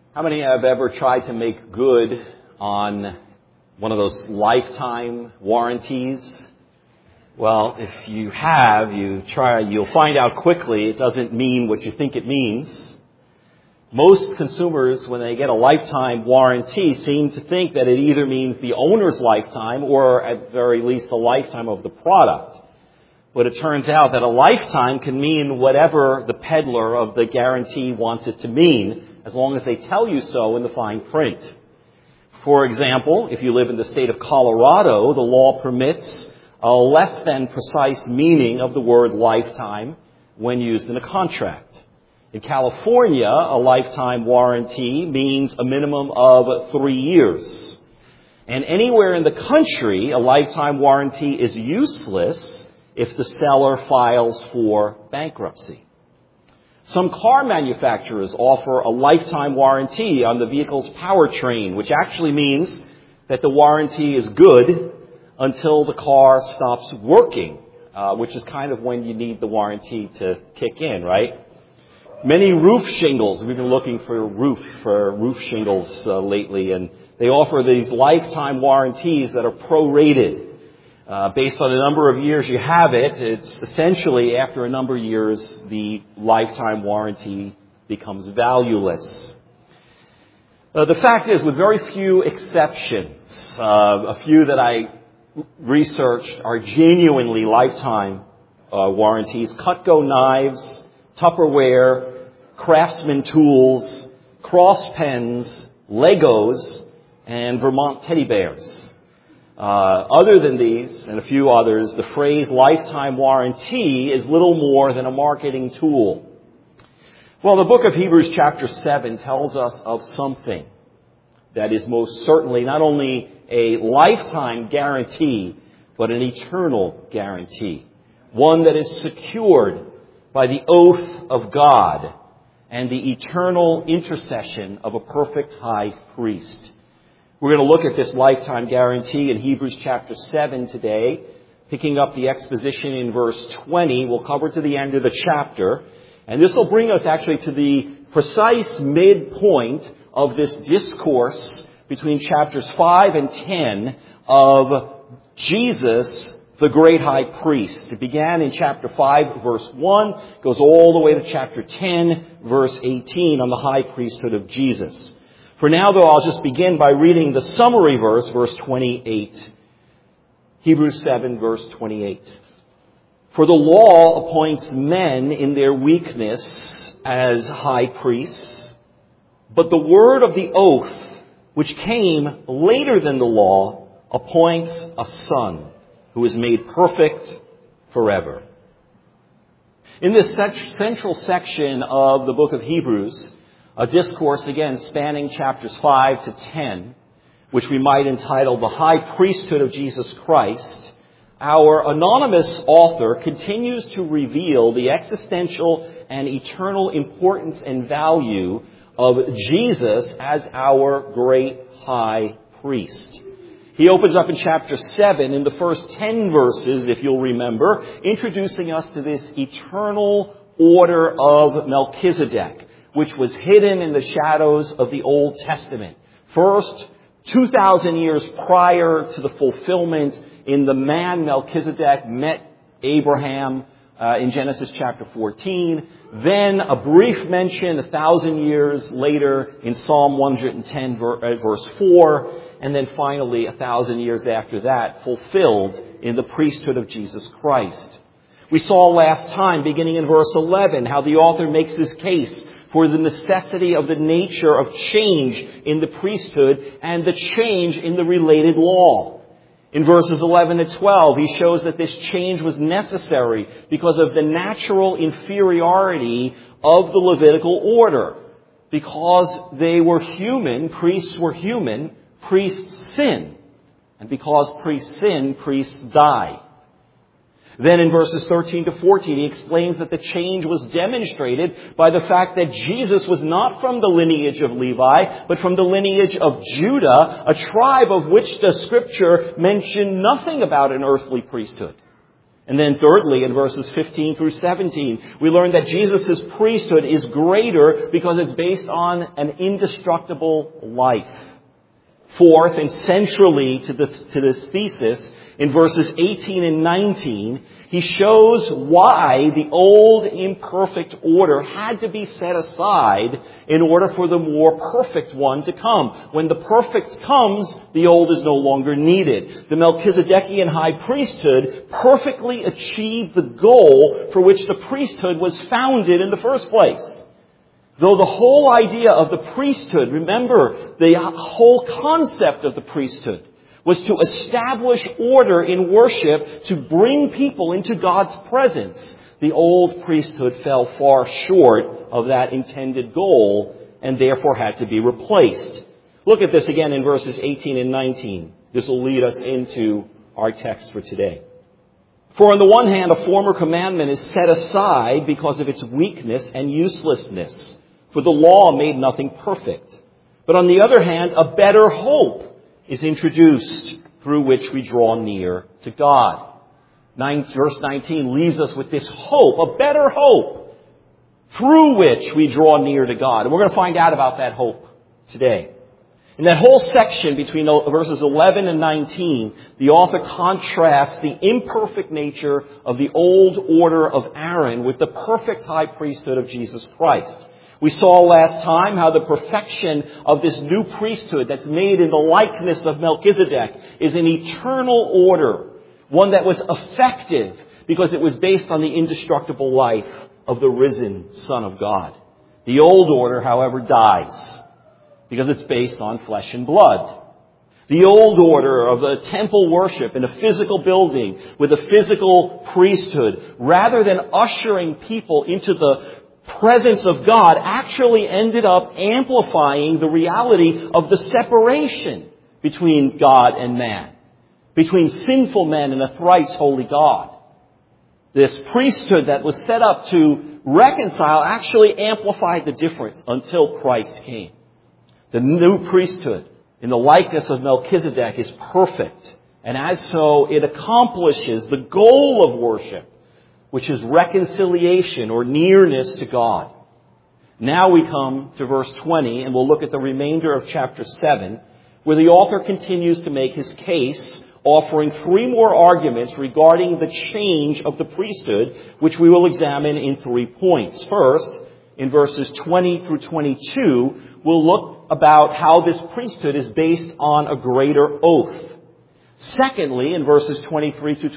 How many have ever tried to make good on one of those lifetime warranties? Well, if you have, you'll find out quickly it doesn't mean what you think it means. Most consumers, when they get a lifetime warranty, seem to think that it either means the owner's lifetime or at very least the lifetime of the product. But it turns out that a lifetime can mean whatever the peddler of the guarantee wants it to mean, as long as they tell you so in the fine print. For example, if you live in the state of Colorado, the law permits a less than precise meaning of the word lifetime when used in a contract. In California, a lifetime warranty means a minimum of 3 years. And anywhere in the country, a lifetime warranty is useless if the seller files for bankruptcy. Some car manufacturers offer a lifetime warranty on the vehicle's powertrain, which actually means that the warranty is good until the car stops working, which is kind of when you need the warranty to kick in, right? Many roof shingles, we've been looking for roof shingles lately, and they offer these lifetime warranties that are prorated. Based on the number of years you have it, it's essentially after a number of years, the lifetime warranty becomes valueless. The fact is, with very few exceptions, a few that I researched are genuinely lifetime warranties. Cutco knives, Tupperware, Craftsman tools, Cross pens, Legos, and Vermont teddy bears. Other than these, and a few others, the phrase lifetime warranty is little more than a marketing tool. Well, the book of Hebrews chapter 7 tells us of something that is most certainly not only a lifetime guarantee, but an eternal guarantee. One that is secured by the oath of God and the eternal intercession of a perfect high priest. We're going to look at this lifetime guarantee in Hebrews chapter 7 today, picking up the exposition in verse 20. We'll cover to the end of the chapter. And this will bring us actually to the precise midpoint of this discourse between chapters 5 and 10 of Jesus, the great high priest. It began in chapter 5, verse 1, goes all the way to chapter 10, verse 18 on the high priesthood of Jesus. For now, though, I'll just begin by reading the summary verse, verse 28. Hebrews 7, verse 28. For the law appoints men in their weakness as high priests, but the word of the oath, which came later than the law, appoints a son who is made perfect forever. In this central section of the book of Hebrews, a discourse, again, spanning chapters 5 to 10, which we might entitle The High Priesthood of Jesus Christ, our anonymous author continues to reveal the existential and eternal importance and value of Jesus as our great high priest. He opens up in chapter 7 in the first 10 verses, if you'll remember, introducing us to this eternal order of Melchizedek, which was hidden in the shadows of the Old Testament. First, 2,000 years prior to the fulfillment in the man Melchizedek met Abraham in Genesis chapter 14. Then a brief mention 1,000 years later in Psalm 110 verse 4. And then finally 1,000 years after that fulfilled in the priesthood of Jesus Christ. We saw last time, beginning in verse 11, how the author makes his case for the necessity of the nature of change in the priesthood and the change in the related law. In verses 11 to 12, he shows that this change was necessary because of the natural inferiority of the Levitical order. Because they were human, priests were human, priests sin. And because priests sin, priests die. Then in verses 13 to 14, he explains that the change was demonstrated by the fact that Jesus was not from the lineage of Levi, but from the lineage of Judah, a tribe of which the Scripture mentioned nothing about an earthly priesthood. And then thirdly, in verses 15 through 17, we learn that Jesus' priesthood is greater because it's based on an indestructible life. Fourth, and centrally to this thesis, in verses 18 and 19, he shows why the old imperfect order had to be set aside in order for the more perfect one to come. When the perfect comes, the old is no longer needed. The Melchizedekian high priesthood perfectly achieved the goal for which the priesthood was founded in the first place. Though the whole idea of the priesthood, remember, the whole concept of the priesthood was to establish order in worship, to bring people into God's presence. The old priesthood fell far short of that intended goal and therefore had to be replaced. Look at this again in verses 18 and 19. This will lead us into our text for today. For on the one hand, a former commandment is set aside because of its weakness and uselessness, for the law made nothing perfect. But on the other hand, a better hope is introduced through which we draw near to God. Verse 19 leaves us with this hope, a better hope, through which we draw near to God. And we're going to find out about that hope today. In that whole section between verses 11 and 19, the author contrasts the imperfect nature of the old order of Aaron with the perfect high priesthood of Jesus Christ. We saw last time how the perfection of this new priesthood that's made in the likeness of Melchizedek is an eternal order, one that was effective because it was based on the indestructible life of the risen Son of God. The old order, however, dies because it's based on flesh and blood. The old order of a temple worship in a physical building with a physical priesthood, rather than ushering people into the presence of God, actually ended up amplifying the reality of the separation between God and man, between sinful men and a thrice holy God. This priesthood that was set up to reconcile actually amplified the difference until Christ came. The new priesthood in the likeness of Melchizedek is perfect, and as so it accomplishes the goal of worship, which is reconciliation or nearness to God. Now we come to verse 20, and we'll look at the remainder of chapter 7, where the author continues to make his case, offering three more arguments regarding the change of the priesthood, which we will examine in 3 points. First, in verses 20 through 22, we'll look about how this priesthood is based on a greater oath. Secondly, in verses 23 to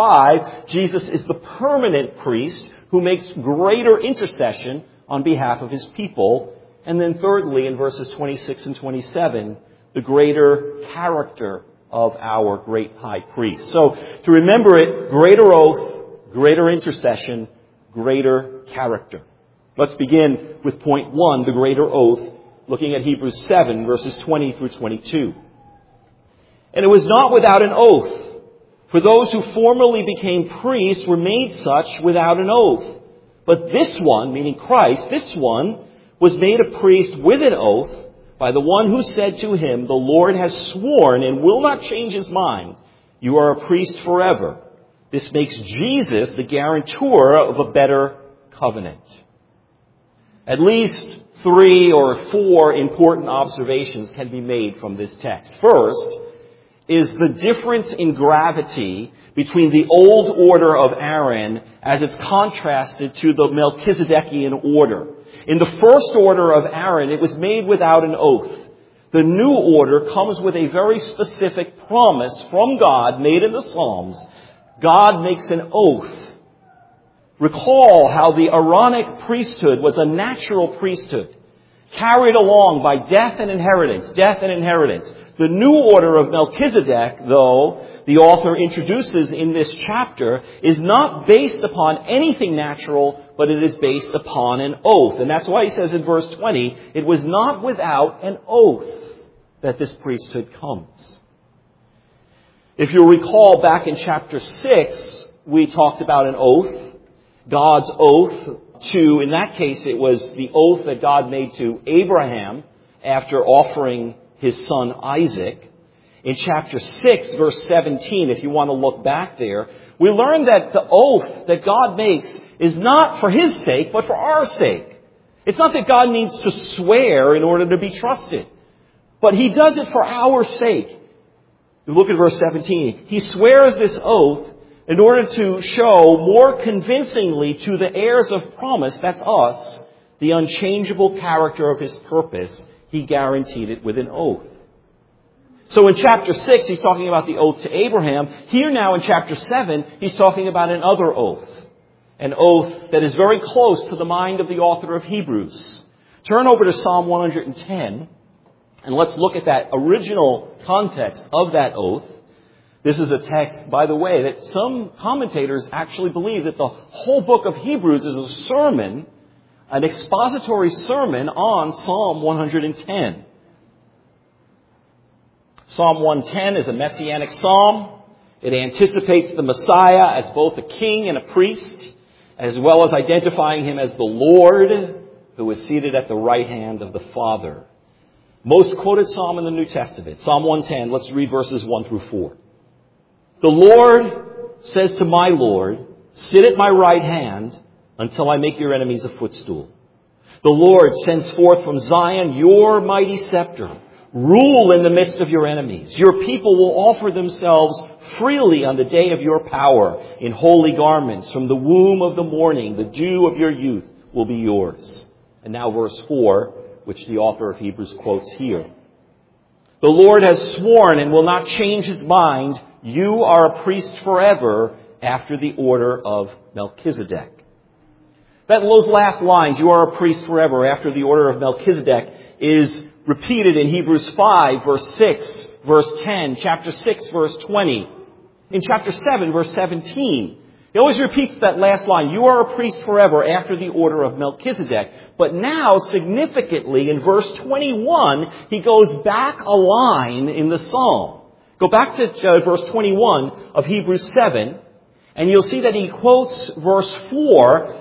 25, Jesus is the permanent priest who makes greater intercession on behalf of his people. And then thirdly, in verses 26 and 27, the greater character of our great high priest. So, to remember it, greater oath, greater intercession, greater character. Let's begin with point 1, the greater oath, looking at Hebrews 7, verses 20 through 22. And it was not without an oath, for those who formerly became priests were made such without an oath. But this one, meaning Christ, this one was made a priest with an oath by the one who said to him, "The Lord has sworn and will not change his mind. You are a priest forever." This makes Jesus the guarantor of a better covenant. At least 3 or 4 important observations can be made from this text. First, is the difference in gravity between the old order of Aaron as it's contrasted to the Melchizedekian order. In the first order of Aaron, it was made without an oath. The new order comes with a very specific promise from God made in the Psalms. God makes an oath. Recall how the Aaronic priesthood was a natural priesthood, carried along by death and inheritance. The new order of Melchizedek, though, the author introduces in this chapter, is not based upon anything natural, but it is based upon an oath. And that's why he says in verse 20, it was not without an oath that this priesthood comes. If you'll recall back in chapter 6, we talked about an oath, God's oath to, in that case, it was the oath that God made to Abraham after offering his son Isaac. In chapter 6, verse 17, if you want to look back there, we learn that the oath that God makes is not for His sake, but for our sake. It's not that God needs to swear in order to be trusted, but He does it for our sake. You look at verse 17. He swears this oath in order to show more convincingly to the heirs of promise, that's us, the unchangeable character of His purpose. He guaranteed it with an oath. So in chapter 6, He's talking about the oath to Abraham. Here now in chapter 7, He's talking about another oath. An oath that is very close to the mind of the author of Hebrews. Turn over to Psalm 110, and let's look at that original context of that oath. This is a text, by the way, that some commentators actually believe that the whole book of Hebrews is a sermon, an expository sermon on Psalm 110. Psalm 110 is a messianic psalm. It anticipates the Messiah as both a king and a priest, as well as identifying Him as the Lord who is seated at the right hand of the Father. Most quoted psalm in the New Testament, Psalm 110, let's read verses 1 through 4. The Lord says to my Lord, sit at my right hand until I make your enemies a footstool. The Lord sends forth from Zion your mighty scepter. Rule in the midst of your enemies. Your people will offer themselves freely on the day of your power in holy garments. From the womb of the morning, the dew of your youth will be yours. And now verse 4, which the author of Hebrews quotes here. The Lord has sworn and will not change His mind. You are a priest forever after the order of Melchizedek. Those last lines, you are a priest forever after the order of Melchizedek, is repeated in Hebrews 5, verse 6, verse 10, chapter 6, verse 20. In chapter 7, verse 17, he always repeats that last line, you are a priest forever after the order of Melchizedek. But now, significantly, in verse 21, he goes back a line in the psalm. Go back to verse 21 of Hebrews 7, and you'll see that he quotes verse 4.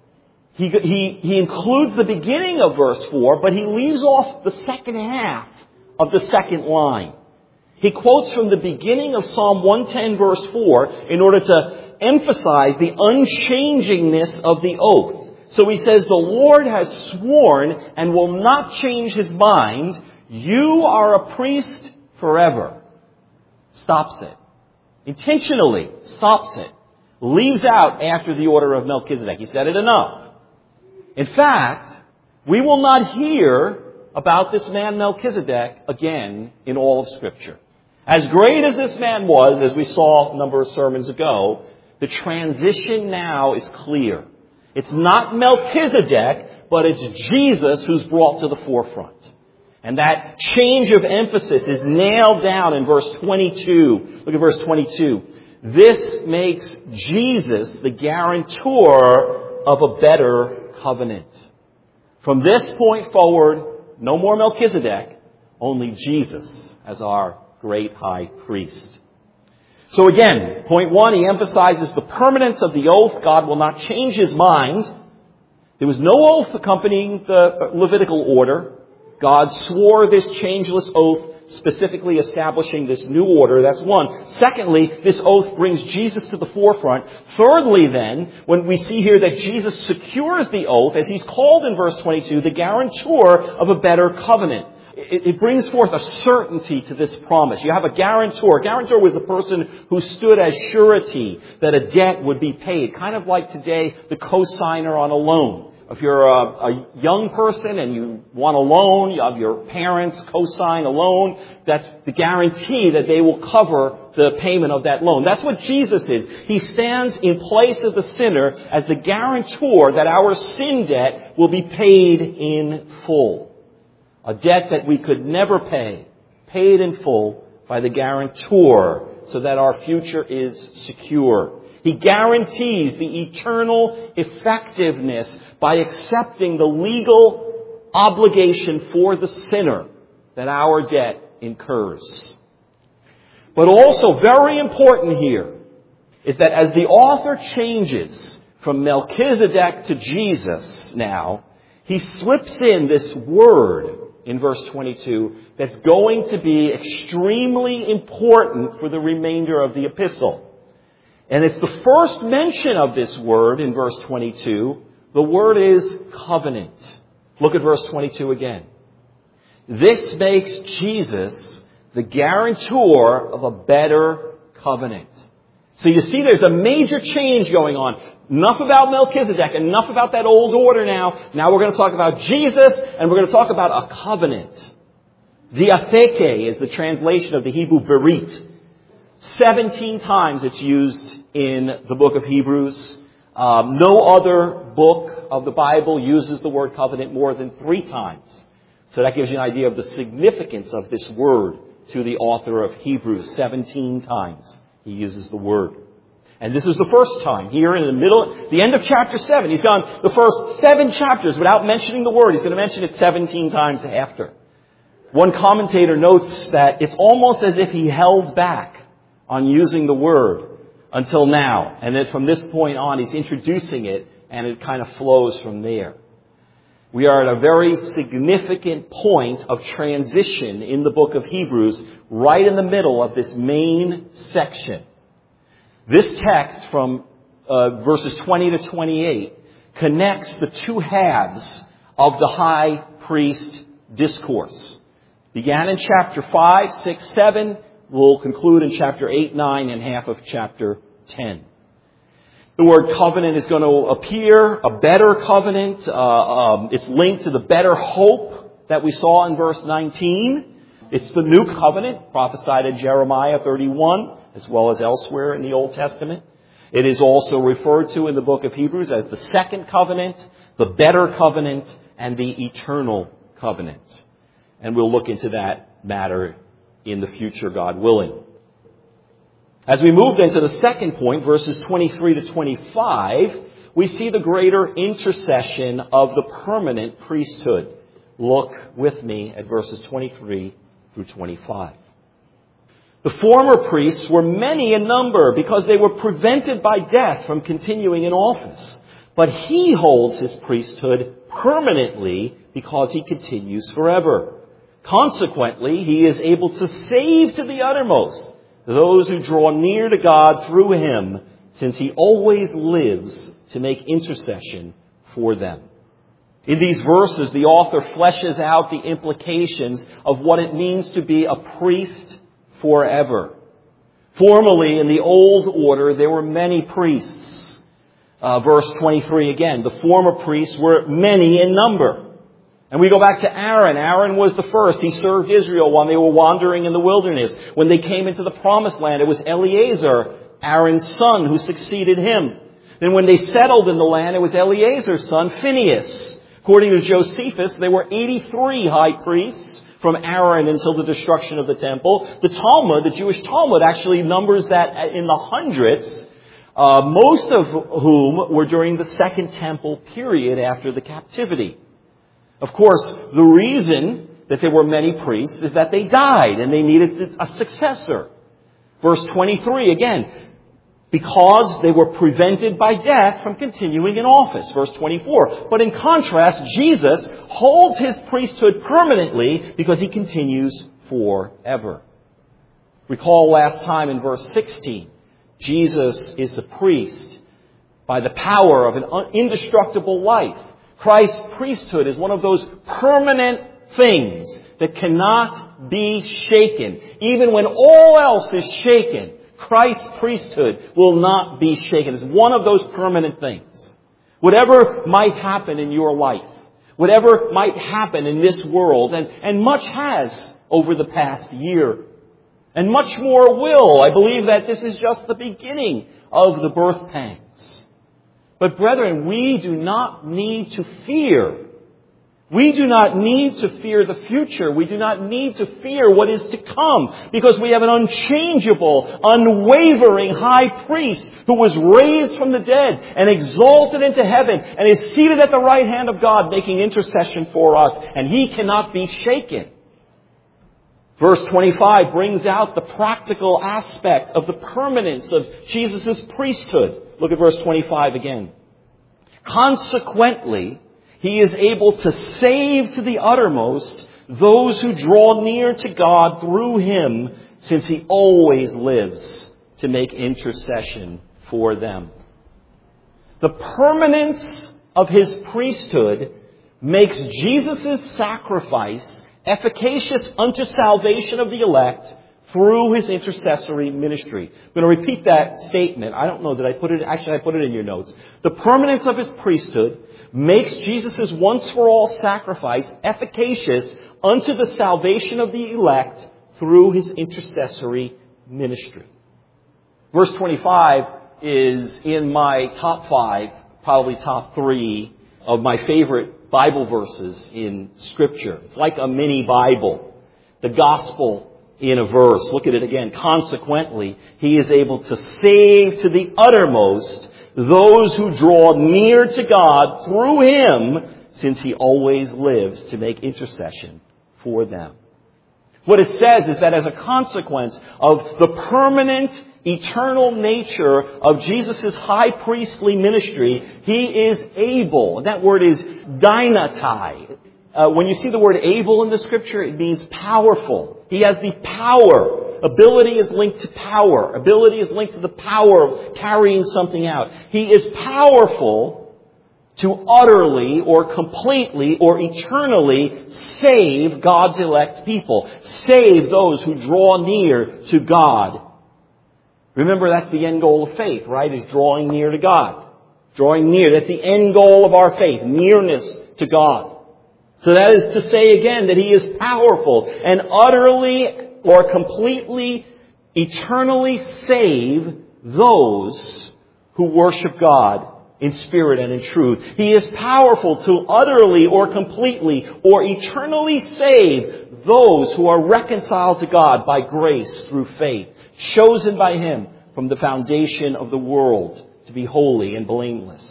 He includes the beginning of verse 4, but he leaves off the second half of the second line. He quotes from the beginning of Psalm 110, verse 4, in order to emphasize the unchangingness of the oath. So he says, the Lord has sworn and will not change His mind. You are a priest forever. Stops it. Intentionally stops it. Leaves out after the order of Melchizedek. He said it enough. In fact, we will not hear about this man Melchizedek again in all of Scripture. As great as this man was, as we saw a number of sermons ago, the transition now is clear. It's not Melchizedek, but it's Jesus who's brought to the forefront. And that change of emphasis is nailed down in verse 22. Look at verse 22. This makes Jesus the guarantor of a better covenant. From this point forward, no more Melchizedek, only Jesus as our great high priest. So again, point 1, he emphasizes the permanence of the oath. God will not change His mind. There was no oath accompanying the Levitical order. God swore this changeless oath, specifically establishing this new order. That's one. Secondly, this oath brings Jesus to the forefront. Thirdly, then, when we see here that Jesus secures the oath, as He's called in verse 22, the guarantor of a better covenant. It brings forth a certainty to this promise. You have a guarantor. A guarantor was the person who stood as surety that a debt would be paid. Kind of like today, the cosigner on a loan. If you're a young person and you want a loan, you have your parents co-sign a loan, that's the guarantee that they will cover the payment of that loan. That's what Jesus is. He stands in place of the sinner as the guarantor that our sin debt will be paid in full. A debt that we could never pay, paid in full by the guarantor so that our future is secure. He guarantees the eternal effectiveness by accepting the legal obligation for the sinner that our debt incurs. But also very important here is that as the author changes from Melchizedek to Jesus now, he slips in this word in verse 22 that's going to be extremely important for the remainder of the epistle. And it's the first mention of this word in verse 22. The word is covenant. Look at verse 22 again. This makes Jesus the guarantor of a better covenant. So you see there's a major change going on. Enough about Melchizedek, enough about that old order now. Now we're going to talk about Jesus, and we're going to talk about a covenant. Diatheke is the translation of the Hebrew berit. 17 times it's used in the book of Hebrews. No other book of the Bible uses the word covenant more than 3 times. So that gives you an idea of the significance of this word to the author of Hebrews. 17 times he uses the word. And this is the first time here in the end of chapter 7. He's gone the first 7 chapters without mentioning the word. He's going to mention it 17 times after. One commentator notes that it's almost as if he held back on using the word until now. And then from this point on, he's introducing it, and it kind of flows from there. We are at a very significant point of transition in the book of Hebrews, right in the middle of this main section. This text from verses 20 to 28 connects the 2 halves of the high priest discourse. Began in chapter 5, 6, 7. Will conclude in chapter 8, 9, and half of chapter 10. The word covenant is going to appear, a better covenant. It's linked to the better hope that we saw in verse 19. It's the new covenant prophesied in Jeremiah 31, as well as elsewhere in the Old Testament. It is also referred to in the book of Hebrews as the second covenant, the better covenant, and the eternal covenant. And we'll look into that matter in the future, God willing. As we move into the second point, verses 23 to 25, we see the greater intercession of the permanent priesthood. Look with me at verses 23 through 25. The former priests were many in number because they were prevented by death from continuing in office. But he holds his priesthood permanently because he continues forever. Consequently, he is able to save to the uttermost those who draw near to God through him, since he always lives to make intercession for them. In these verses, the author fleshes out the implications of what it means to be a priest forever. Formerly, in the old order, there were many priests. Verse 23 again, the former priests were many in number. And we go back to Aaron. Aaron was the first. He served Israel while they were wandering in the wilderness. When they came into the promised land, it was Eleazar, Aaron's son, who succeeded him. Then when they settled in the land, it was Eleazar's son, Phinehas. According to Josephus, there were 83 high priests from Aaron until the destruction of the temple. The Talmud, the Jewish Talmud, actually numbers that in the hundreds, most of whom were during the Second Temple period after the captivity. Of course, the reason that there were many priests is that they died and they needed a successor. Verse 23 again, because they were prevented by death from continuing in office. Verse 24. But in contrast, Jesus holds his priesthood permanently because he continues forever. Recall last time in verse 16, Jesus is the priest by the power of an indestructible life. Christ's priesthood is one of those permanent things that cannot be shaken. Even when all else is shaken, Christ's priesthood will not be shaken. It's one of those permanent things. Whatever might happen in your life, whatever might happen in this world, and much has over the past year, and much more will. I believe that this is just the beginning of the birth pangs. But brethren, we do not need to fear. We do not need to fear the future. We do not need to fear what is to come, because we have an unchangeable, unwavering high priest who was raised from the dead and exalted into heaven and is seated at the right hand of God making intercession for us, and he cannot be shaken. Verse 25 brings out the practical aspect of the permanence of Jesus' priesthood. Look at verse 25 again. Consequently, he is able to save to the uttermost those who draw near to God through Him, since He always lives to make intercession for them. The permanence of His priesthood makes Jesus' sacrifice efficacious unto salvation of the elect through His intercessory ministry. I'm going to repeat that statement. I don't know, did I put it? Actually, I put it in your notes. The permanence of His priesthood makes Jesus' once-for-all sacrifice efficacious unto the salvation of the elect through His intercessory ministry. Verse 25 is in my top 5, probably top 3 of my favorite Bible verses in Scripture. It's like a mini Bible. The gospel in a verse. Look at it again. Consequently, He is able to save to the uttermost those who draw near to God through Him, since He always lives to make intercession for them. What it says is that as a consequence of the permanent, eternal nature of Jesus' high priestly ministry, He is able. And that word is dynatai. When you see the word able in the Scripture, it means powerful. He has the power. Ability is linked to power. Ability is linked to the power of carrying something out. He is powerful to utterly or completely or eternally save God's elect people. Save those who draw near to God. Remember, that's the end goal of faith, right? Is drawing near to God. Drawing near. That's the end goal of our faith. Nearness to God. So that is to say again that He is powerful and utterly or completely, eternally save those who worship God in spirit and in truth. He is powerful to utterly or completely or eternally save those who are reconciled to God by grace through faith, chosen by Him from the foundation of the world to be holy and blameless.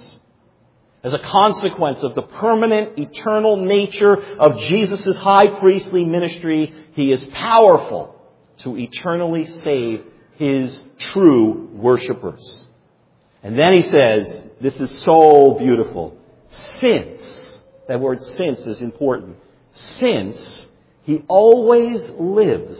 As a consequence of the permanent, eternal nature of Jesus' high priestly ministry, He is powerful to eternally save His true worshipers. And then He says, this is so beautiful, since, that word since is important, since He always lives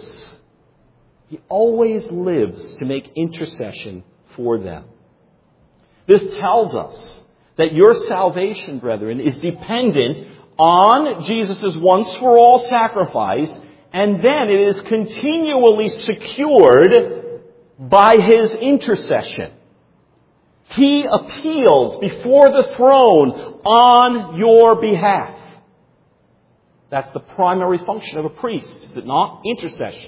to make intercession for them. This tells us that your salvation, brethren, is dependent on Jesus' once-for-all sacrifice, and then it is continually secured by His intercession. He appeals before the throne on your behalf. That's the primary function of a priest, is it not? Intercession.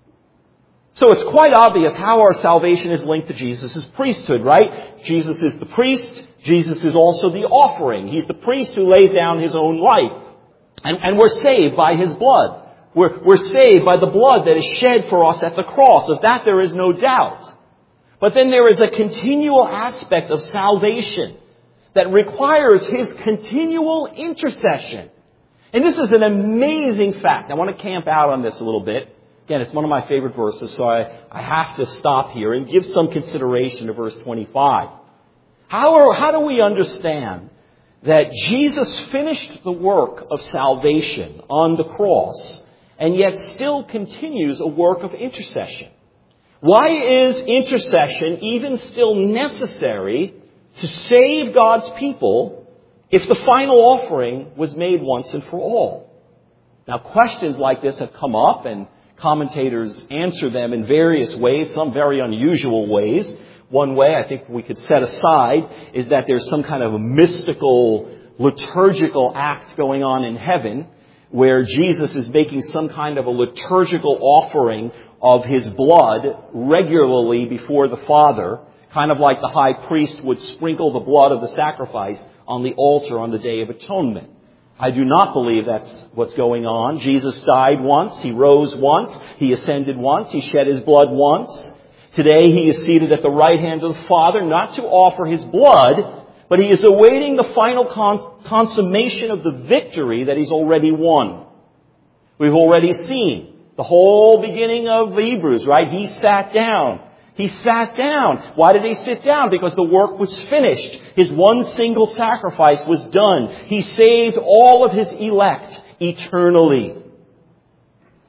So it's quite obvious how our salvation is linked to Jesus' priesthood, right? Jesus is the priest. Jesus is also the offering. He's the priest who lays down His own life. And we're saved by His blood. We're saved by the blood that is shed for us at the cross. Of that there is no doubt. But then there is a continual aspect of salvation that requires His continual intercession. And this is an amazing fact. I want to camp out on this a little bit. Again, it's one of my favorite verses, so I have to stop here and give some consideration to verse 25. How do we understand that Jesus finished the work of salvation on the cross and yet still continues a work of intercession? Why is intercession even still necessary to save God's people if the final offering was made once and for all? Now, questions like this have come up, and commentators answer them in various ways, some very unusual ways. One way I think we could set aside is that there's some kind of a mystical, liturgical act going on in heaven where Jesus is making some kind of a liturgical offering of His blood regularly before the Father, kind of like the high priest would sprinkle the blood of the sacrifice on the altar on the Day of Atonement. I do not believe that's what's going on. Jesus died once. He rose once. He ascended once. He shed His blood once. Today He is seated at the right hand of the Father, not to offer His blood, but He is awaiting the final consummation of the victory that He's already won. We've already seen the whole beginning of Hebrews, right? He sat down. He sat down. Why did He sit down? Because the work was finished. His one single sacrifice was done. He saved all of His elect eternally.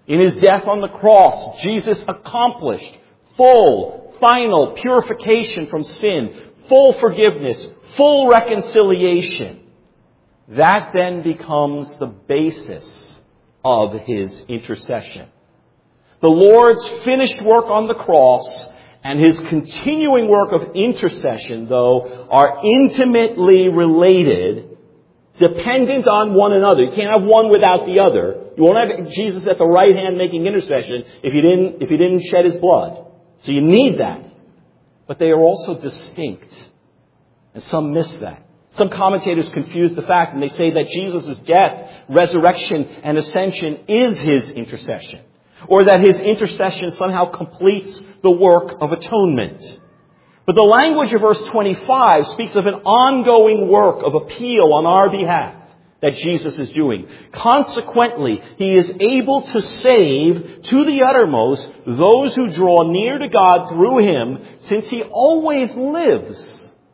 In His death on the cross, Jesus accomplished full, final purification from sin, full forgiveness, full reconciliation. That then becomes the basis of His intercession. The Lord's finished work on the cross and His continuing work of intercession, though, are intimately related, dependent on one another. You can't have one without the other. You won't have Jesus at the right hand making intercession if He didn't shed His blood. So you need that. But they are also distinct. And some miss that. Some commentators confuse the fact, and they say that Jesus' death, resurrection, and ascension is His intercession. Or that His intercession somehow completes the work of atonement. But the language of verse 25 speaks of an ongoing work of appeal on our behalf that Jesus is doing. Consequently, He is able to save to the uttermost those who draw near to God through Him, since He always lives.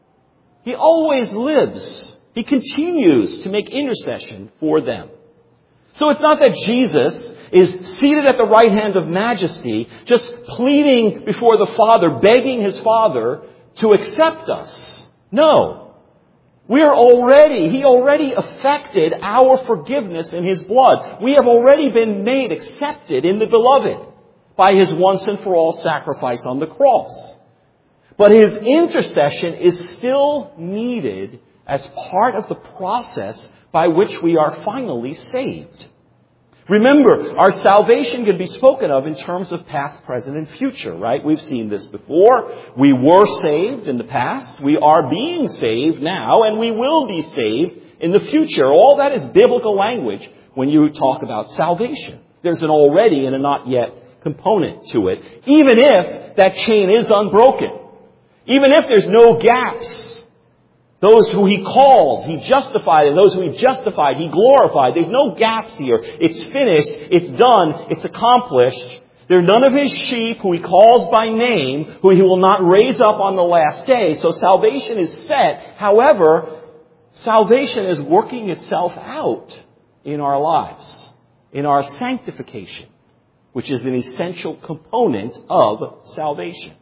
He always lives. He continues to make intercession for them. So it's not that Jesus is seated at the right hand of majesty, just pleading before the Father, begging His Father to accept us. No. He already effected our forgiveness in His blood. We have already been made accepted in the Beloved by His once and for all sacrifice on the cross. But His intercession is still needed as part of the process by which we are finally saved. Remember, our salvation can be spoken of in terms of past, present, and future, right? We've seen this before. We were saved in the past. We are being saved now, and we will be saved in the future. All that is biblical language when you talk about salvation. There's an already and a not yet component to it, even if that chain is unbroken. Even if there's no gaps. Those who He called, He justified, and those who He justified, He glorified. There's no gaps here. It's finished, it's done, it's accomplished. There are none of His sheep who He calls by name, who He will not raise up on the last day. So salvation is set. However, salvation is working itself out in our lives, in our sanctification, which is an essential component of salvation.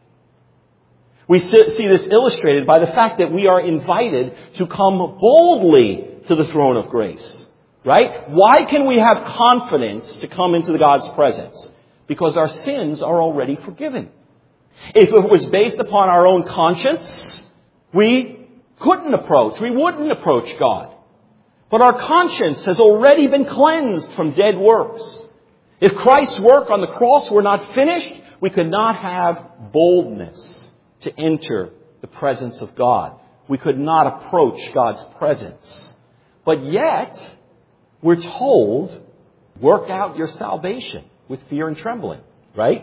We see this illustrated by the fact that we are invited to come boldly to the throne of grace. Right? Why can we have confidence to come into God's presence? Because our sins are already forgiven. If it was based upon our own conscience, we wouldn't approach God. But our conscience has already been cleansed from dead works. If Christ's work on the cross were not finished, we could not have boldness to enter the presence of God. We could not approach God's presence. But yet, we're told, work out your salvation with fear and trembling, right?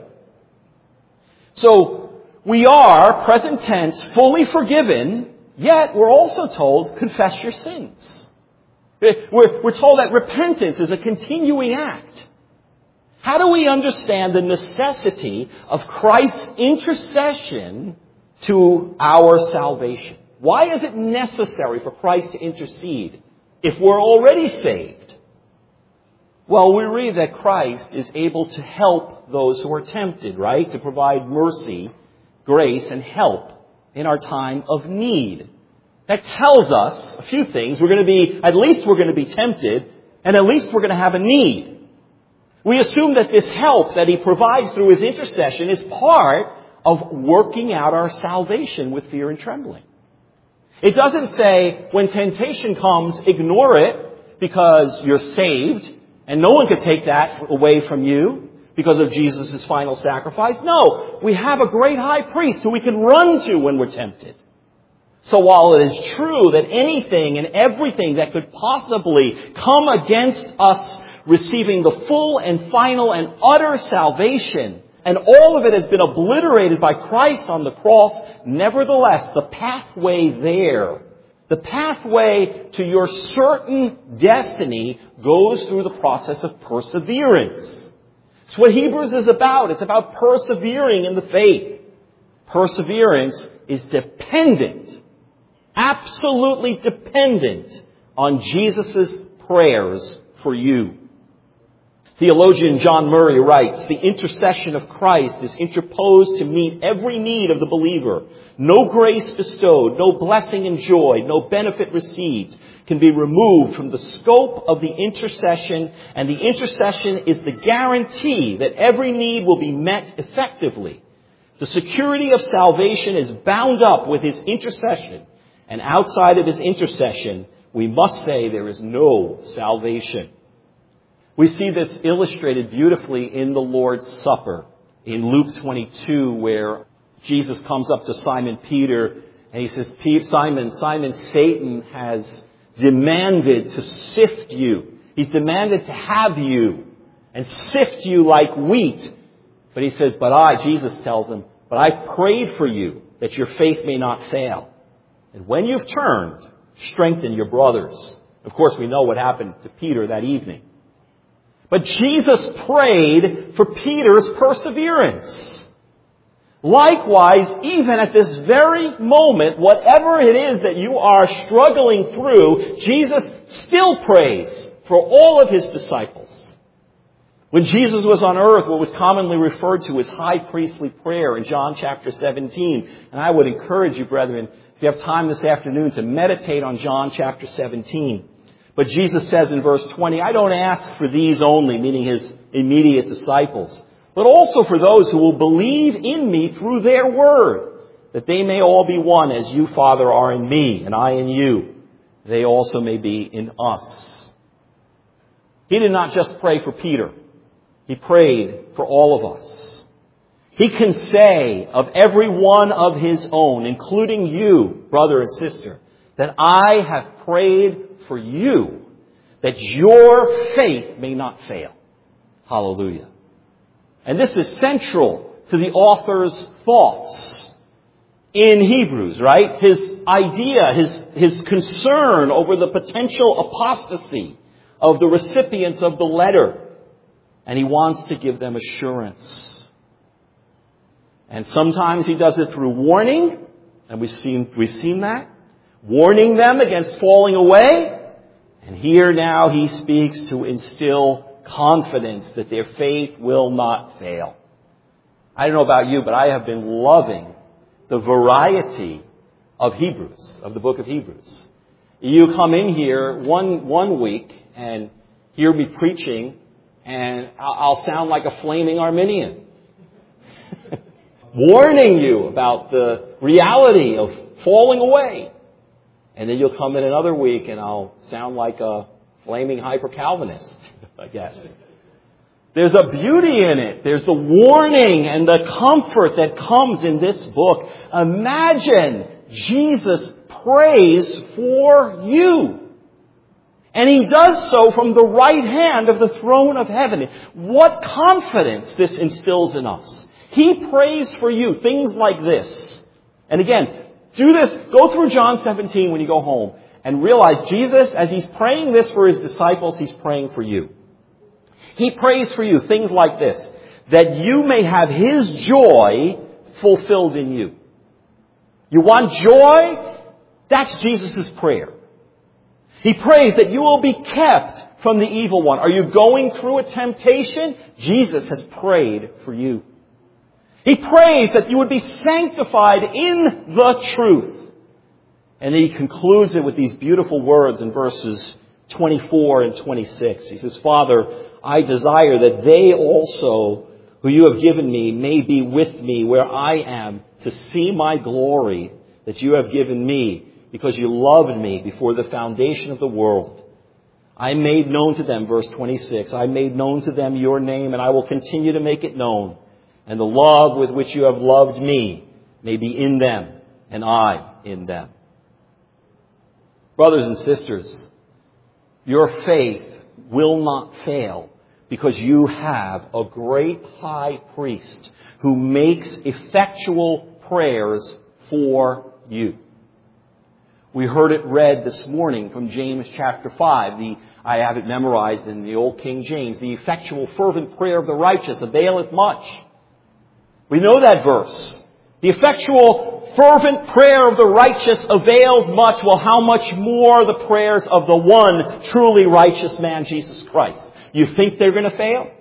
So, we are, present tense, fully forgiven, yet we're also told, confess your sins. We're told that repentance is a continuing act. How do we understand the necessity of Christ's intercession to our salvation? Why is it necessary for Christ to intercede if we're already saved? Well, we read that Christ is able to help those who are tempted, right? To provide mercy, grace, and help in our time of need. That tells us a few things. At least we're going to be tempted, and at least we're going to have a need. We assume that this help that He provides through His intercession is part of working out our salvation with fear and trembling. It doesn't say, when temptation comes, ignore it because you're saved, and no one can take that away from you because of Jesus' final sacrifice. No, we have a great high priest who we can run to when we're tempted. So while it is true that anything and everything that could possibly come against us receiving the full and final and utter salvation, and all of it has been obliterated by Christ on the cross, nevertheless, the pathway there, the pathway to your certain destiny goes through the process of perseverance. It's what Hebrews is about. It's about persevering in the faith. Perseverance is dependent, absolutely dependent on Jesus' prayers for you. Theologian John Murray writes, "The intercession of Christ is interposed to meet every need of the believer. No grace bestowed, no blessing enjoyed, no benefit received can be removed from the scope of the intercession, and the intercession is the guarantee that every need will be met effectively. The security of salvation is bound up with his intercession, and outside of his intercession, we must say there is no salvation." We see this illustrated beautifully in the Lord's Supper in Luke 22, where Jesus comes up to Simon Peter and he says, "Simon, Simon, Satan has demanded to sift you. He's demanded to have you and sift you like wheat." But he says, Jesus tells him, "But I prayed for you that your faith may not fail. And when you've turned, strengthen your brothers." Of course, we know what happened to Peter that evening. But Jesus prayed for Peter's perseverance. Likewise, even at this very moment, whatever it is that you are struggling through, Jesus still prays for all of his disciples. When Jesus was on earth, what was commonly referred to as high priestly prayer in John chapter 17. And I would encourage you, brethren, if you have time this afternoon, to meditate on John chapter 17. But Jesus says in verse 20, "I don't ask for these only," meaning his immediate disciples, "but also for those who will believe in me through their word, that they may all be one as you, Father, are in me, and I in you. They also may be in us." He did not just pray for Peter. He prayed for all of us. He can say of every one of his own, including you, brother and sister, that I have prayed for you, that your faith may not fail. Hallelujah. And this is central to the author's thoughts in Hebrews, right? His idea, his concern over the potential apostasy of the recipients of the letter. And he wants to give them assurance. And sometimes he does it through warning, and we've seen that. Warning them against falling away. And here now he speaks to instill confidence that their faith will not fail. I don't know about you, but I have been loving the variety of Hebrews, of the book of Hebrews. You come in here one week and hear me preaching, and I'll sound like a flaming Arminian. Warning you about the reality of falling away. And then you'll come in another week and I'll sound like a flaming hyper-Calvinist, I guess. There's a beauty in it. There's the warning and the comfort that comes in this book. Imagine Jesus prays for you. And he does so from the right hand of the throne of heaven. What confidence this instills in us. He prays for you. Things like this. And again, do this. Go through John 17 when you go home and realize Jesus, as he's praying this for his disciples, he's praying for you. He prays for you. Things like this. That you may have his joy fulfilled in you. You want joy? That's Jesus' prayer. He prays that you will be kept from the evil one. Are you going through a temptation? Jesus has prayed for you. He prays that you would be sanctified in the truth. And then he concludes it with these beautiful words in verses 24 and 26. He says, "Father, I desire that they also who you have given me may be with me where I am, to see my glory that you have given me, because you loved me before the foundation of the world. I made known to them," verse 26, "I made known to them your name, and I will continue to make it known. And the love with which you have loved me may be in them, and I in them." Brothers and sisters, your faith will not fail because you have a great high priest who makes effectual prayers for you. We heard it read this morning from James chapter 5. I have it memorized in the old King James. "The effectual fervent prayer of the righteous availeth much." We know that verse. The effectual fervent prayer of the righteous avails much. Well, how much more the prayers of the one truly righteous man, Jesus Christ? You think they're going to fail?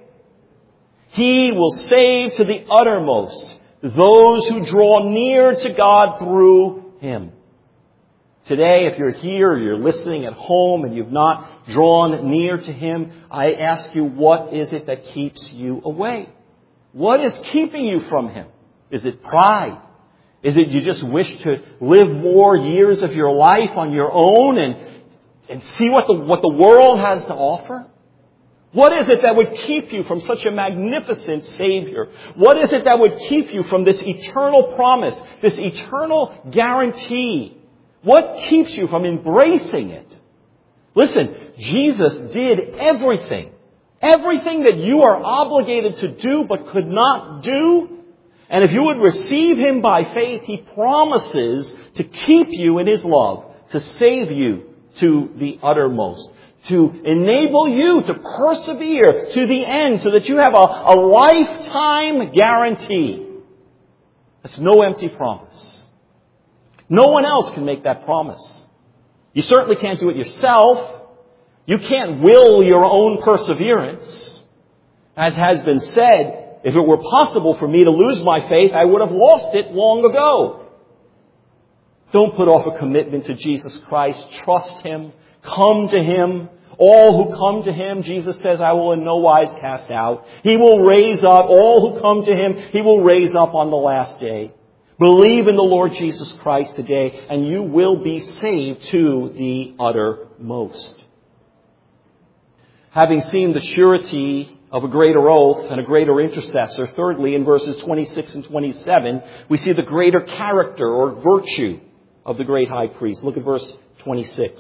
He will save to the uttermost those who draw near to God through Him. Today, if you're here or you're listening at home and you've not drawn near to Him, I ask you, what is it that keeps you away? What is keeping you from Him? Is it pride? Is it you just wish to live more years of your life on your own and see what the world has to offer? What is it that would keep you from such a magnificent Savior? What is it that would keep you from this eternal promise, this eternal guarantee? What keeps you from embracing it? Listen, Jesus did everything that you are obligated to do but could not do. And if you would receive Him by faith, He promises to keep you in His love, to save you to the uttermost, to enable you to persevere to the end so that you have a lifetime guarantee. That's no empty promise. No one else can make that promise. You certainly can't do it yourself. You can't will your own perseverance. As has been said, if it were possible for me to lose my faith, I would have lost it long ago. Don't put off a commitment to Jesus Christ. Trust Him. Come to Him. All who come to Him, Jesus says, I will in no wise cast out. He will raise up. All who come to Him, He will raise up on the last day. Believe in the Lord Jesus Christ today, and you will be saved to the uttermost. Having seen the surety of a greater oath and a greater intercessor, thirdly, in verses 26 and 27, we see the greater character or virtue of the great high priest. Look at verse 26.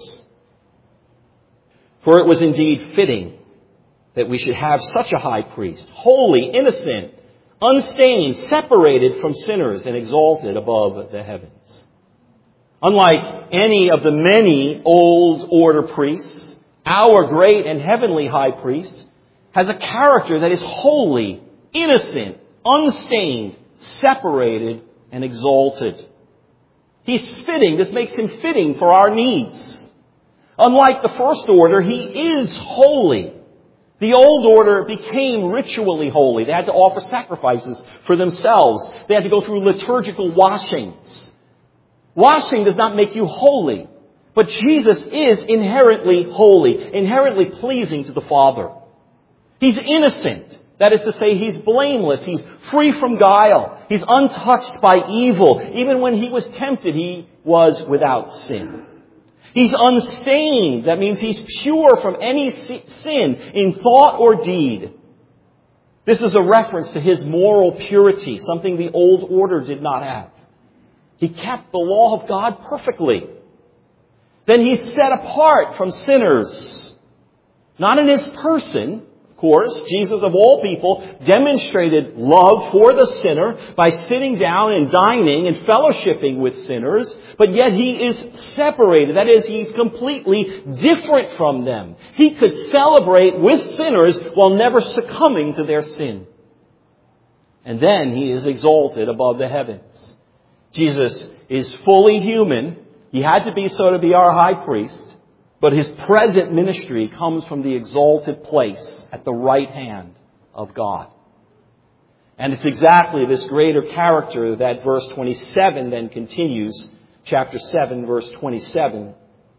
For it was indeed fitting that we should have such a high priest, holy, innocent, unstained, separated from sinners, and exalted above the heavens. Unlike any of the many old order priests, our great and heavenly high priest has a character that is holy, innocent, unstained, separated, and exalted. He's fitting. This makes Him fitting for our needs. Unlike the first order, He is holy. The old order became ritually holy. They had to offer sacrifices for themselves. They had to go through liturgical washings. Washing does not make you holy. But Jesus is inherently holy, inherently pleasing to the Father. He's innocent. That is to say, He's blameless. He's free from guile. He's untouched by evil. Even when He was tempted, He was without sin. He's unstained. That means He's pure from any sin in thought or deed. This is a reference to His moral purity, something the old order did not have. He kept the law of God perfectly. Then He's set apart from sinners. Not in His person. Of course, Jesus of all people demonstrated love for the sinner by sitting down and dining and fellowshipping with sinners, but yet He is separated. That is, He's completely different from them. He could celebrate with sinners while never succumbing to their sin. And then He is exalted above the heavens. Jesus is fully human. He had to be so to be our high priest. But His present ministry comes from the exalted place at the right hand of God. And it's exactly this greater character that verse 27 then continues, chapter 7, verse 27.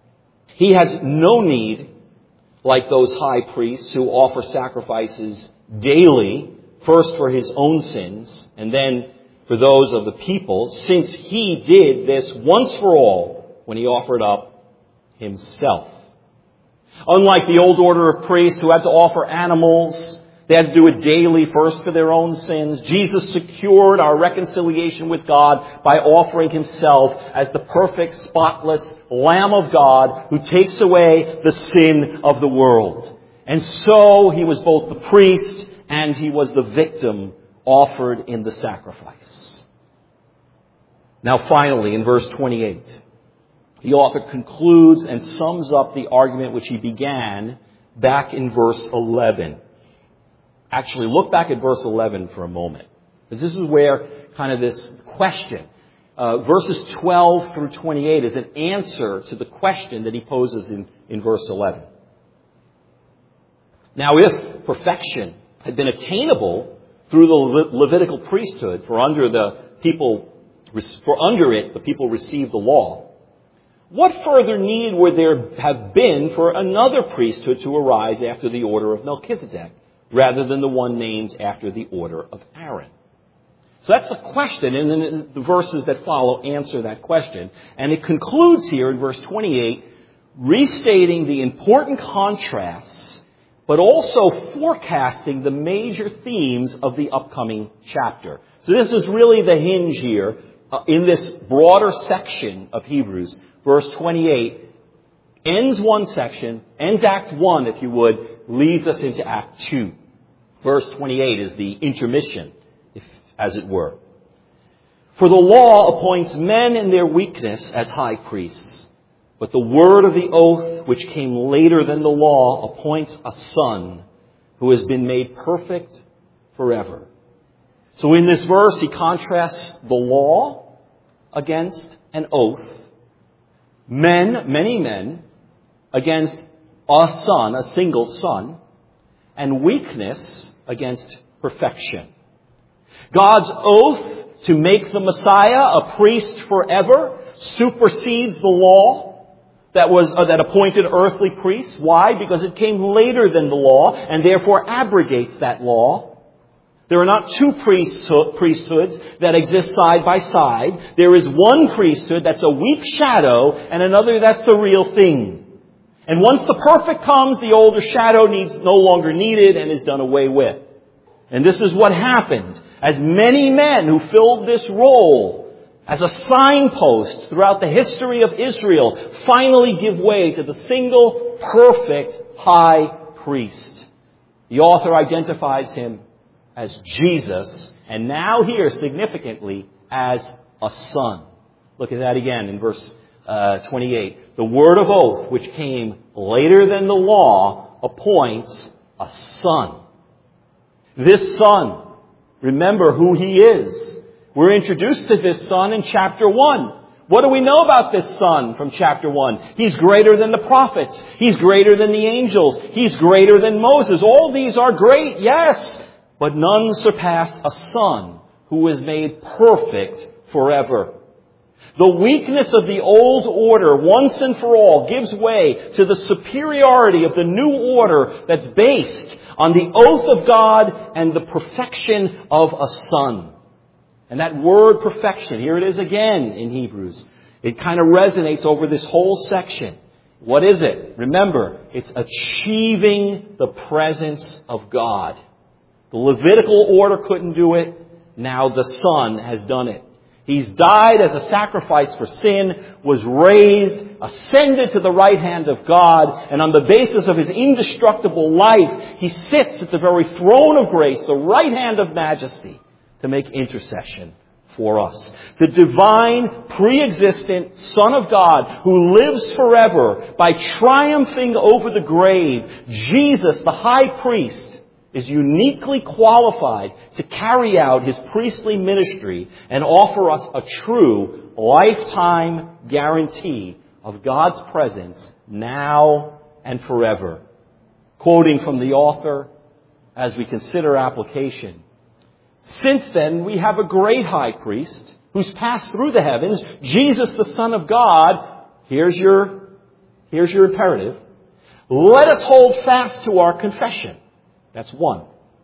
He has no need, like those high priests who offer sacrifices daily, first for His own sins, and then for those of the people, since He did this once for all when He offered up Himself. Unlike the old order of priests who had to offer animals, they had to do it daily first for their own sins, Jesus secured our reconciliation with God by offering Himself as the perfect, spotless Lamb of God who takes away the sin of the world. And so He was both the priest and He was the victim offered in the sacrifice. Now finally, in verse 28, the author concludes and sums up the argument which he began back in verse 11. Actually, look back at verse 11 for a moment, because this is where kind of this question, verses 12 through 28 is an answer to the question that he poses in verse 11. Now, if perfection had been attainable through the Levitical priesthood, for under it the people received the law, what further need would there have been for another priesthood to arise after the order of Melchizedek, rather than the one named after the order of Aaron? So that's the question, and then the verses that follow answer that question. And it concludes here in verse 28, restating the important contrasts, but also forecasting the major themes of the upcoming chapter. So this is really the hinge here in this broader section of Hebrews. Verse 28 ends one section, ends Act 1, if you would, leads us into Act 2. Verse 28 is the intermission, as it were. For the law appoints men in their weakness as high priests, but the word of the oath, which came later than the law, appoints a son who has been made perfect forever. So in this verse, he contrasts the law against an oath, many men, against a son, a single son, and weakness against perfection. God's oath to make the Messiah a priest forever supersedes the law that appointed earthly priests. Why? Because it came later than the law and therefore abrogates that law. There are not two priesthoods that exist side by side. There is one priesthood that's a weak shadow and another that's the real thing. And once the perfect comes, the older shadow no longer needed and is done away with. And this is what happened as many men who filled this role as a signpost throughout the history of Israel finally give way to the single perfect high priest. The author identifies him as Jesus, and now here significantly as a son. Look at that again in verse 28. The word of oath, which came later than the law, appoints a son. This son, remember who he is. We're introduced to this son in chapter 1. What do we know about this son from chapter 1? He's greater than the prophets. He's greater than the angels. He's greater than Moses. All these are great, yes, but none surpass a son who is made perfect forever. The weakness of the old order, once and for all, gives way to the superiority of the new order that's based on the oath of God and the perfection of a son. And that word perfection, here it is again in Hebrews. It kind of resonates over this whole section. What is it? Remember, it's achieving the presence of God. The Levitical order couldn't do it. Now the Son has done it. He's died as a sacrifice for sin, was raised, ascended to the right hand of God, and on the basis of his indestructible life, he sits at the very throne of grace, the right hand of majesty, to make intercession for us. The divine, pre-existent Son of God who lives forever by triumphing over the grave, Jesus, the high priest, is uniquely qualified to carry out his priestly ministry and offer us a true lifetime guarantee of God's presence now and forever. Quoting from the author as we consider application. Since then, we have a great high priest who's passed through the heavens, Jesus, the Son of God. Here's your imperative. Let us hold fast to our confession. That's one.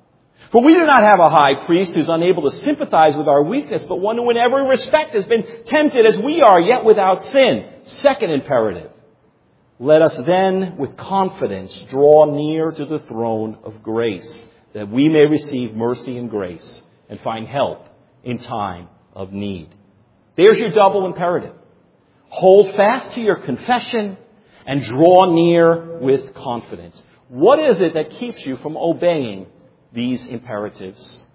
For we do not have a high priest who's unable to sympathize with our weakness, but one who in every respect has been tempted as we are, yet without sin. Second imperative. Let us then, with confidence, draw near to the throne of grace, that we may receive mercy and grace and find help in time of need. There's your double imperative. Hold fast to your confession and draw near with confidence. What is it that keeps you from obeying these imperatives?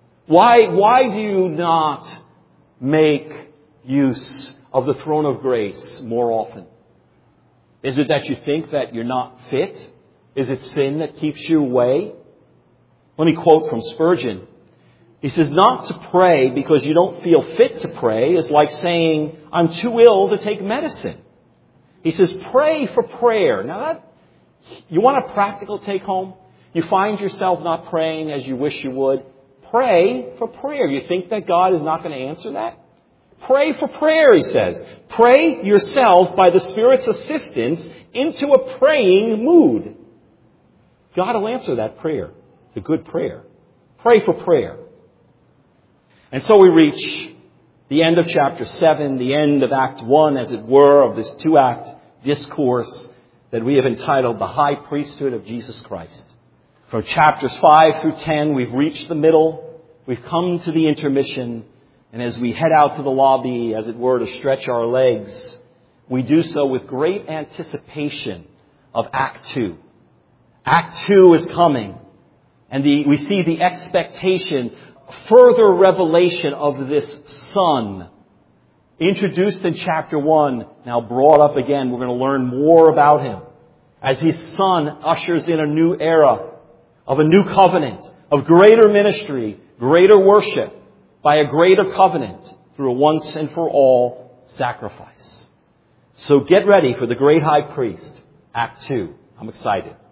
Why do you not make use of the throne of grace more often? Is it that you think that you're not fit? Is it sin that keeps you away? Let me quote from Spurgeon. He says, not to pray because you don't feel fit to pray is like saying, I'm too ill to take medicine. He says, pray for prayer. Now you want a practical take home? You find yourself not praying as you wish you would? Pray for prayer. You think that God is not going to answer that? Pray for prayer, he says. Pray yourself by the Spirit's assistance into a praying mood. God will answer that prayer. It's a good prayer. Pray for prayer. And so we reach the end of chapter 7, the end of Act 1, as it were, of this 2-act discourse that we have entitled The High Priesthood of Jesus Christ. From chapters 5 through 10, we've reached the middle. We've come to the intermission. And as we head out to the lobby, as it were, to stretch our legs, we do so with great anticipation of Act 2. Act 2 is coming. And we see the expectation, further revelation of this Son. Introduced in chapter 1, now brought up again. We're going to learn more about Him. As His Son ushers in a new era of a new covenant, of greater ministry, greater worship, by a greater covenant through a once and for all sacrifice. So get ready for the great high priest, Act 2. I'm excited.